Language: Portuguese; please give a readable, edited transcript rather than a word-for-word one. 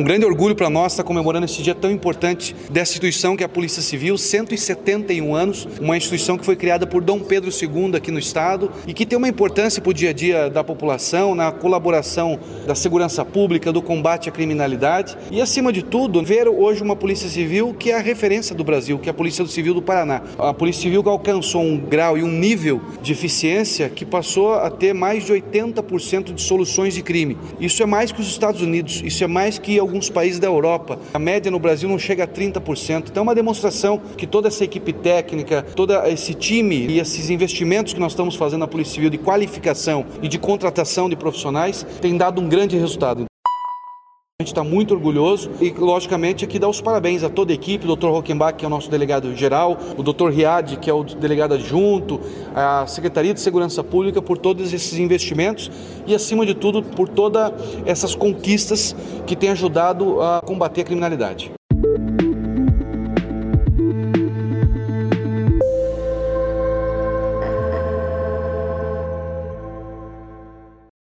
grande orgulho para nós estar comemorando esse dia tão importante dessa instituição que é a Polícia Civil, 171 anos, uma instituição que foi criada por Dom Pedro II aqui no estado e que tem uma importância para o dia a dia da população, na colaboração da segurança pública, do combate à criminalidade e, acima de tudo, ver hoje uma Polícia Civil que é a referência do Brasil, que é a Polícia Civil do Paraná. A Polícia Civil que alcançou um grau e um nível de eficiência que passou a ter mais de 80% de soluções de crime. Isso é mais que os Estados Unidos, isso é mais que alguns países da Europa. A média no Brasil não chega a 30%. Então é uma demonstração que toda essa equipe técnica, todo esse time e esses investimentos que nós estamos fazendo na Polícia Civil de qualificação e de contratação de profissionais tem dado um grande resultado. A gente está muito orgulhoso e, logicamente, aqui dá os parabéns a toda a equipe, o Dr. Rockenbach, que é o nosso delegado geral, o Dr. Riad, que é o delegado adjunto, a Secretaria de Segurança Pública por todos esses investimentos e, acima de tudo, por todas essas conquistas que têm ajudado a combater a criminalidade.